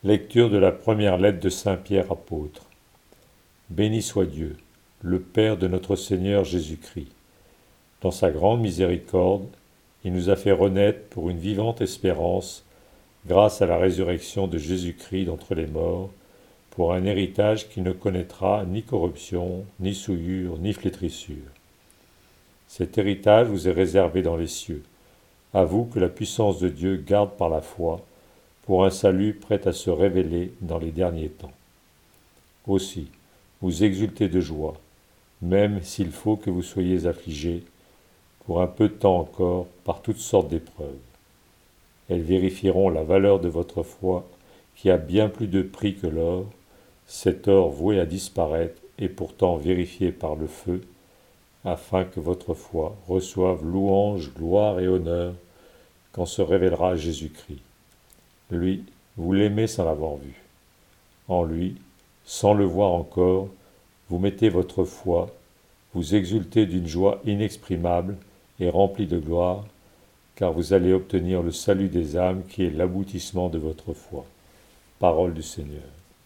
Lecture de la première lettre de Saint Pierre apôtre. Béni soit Dieu, le Père de notre Seigneur Jésus-Christ. Dans sa grande miséricorde, il nous a fait renaître pour une vivante espérance, grâce à la résurrection de Jésus-Christ d'entre les morts, pour un héritage qui ne connaîtra ni corruption, ni souillure, ni flétrissure. Cet héritage vous est réservé dans les cieux, à vous que la puissance de Dieu garde par la foi, pour un salut prêt à se révéler dans les derniers temps. Aussi, vous exultez de joie, même s'il faut que vous soyez affligés, pour un peu de temps encore, par toutes sortes d'épreuves. Elles vérifieront la valeur de votre foi, qui a bien plus de prix que l'or, cet or voué à disparaître et pourtant vérifié par le feu, afin que votre foi reçoive louange, gloire et honneur quand se révélera Jésus-Christ. Lui, vous l'aimez sans l'avoir vu. En lui, sans le voir encore, vous mettez votre foi, vous exultez d'une joie inexprimable et remplie de gloire, car vous allez obtenir le salut des âmes qui est l'aboutissement de votre foi. Parole du Seigneur.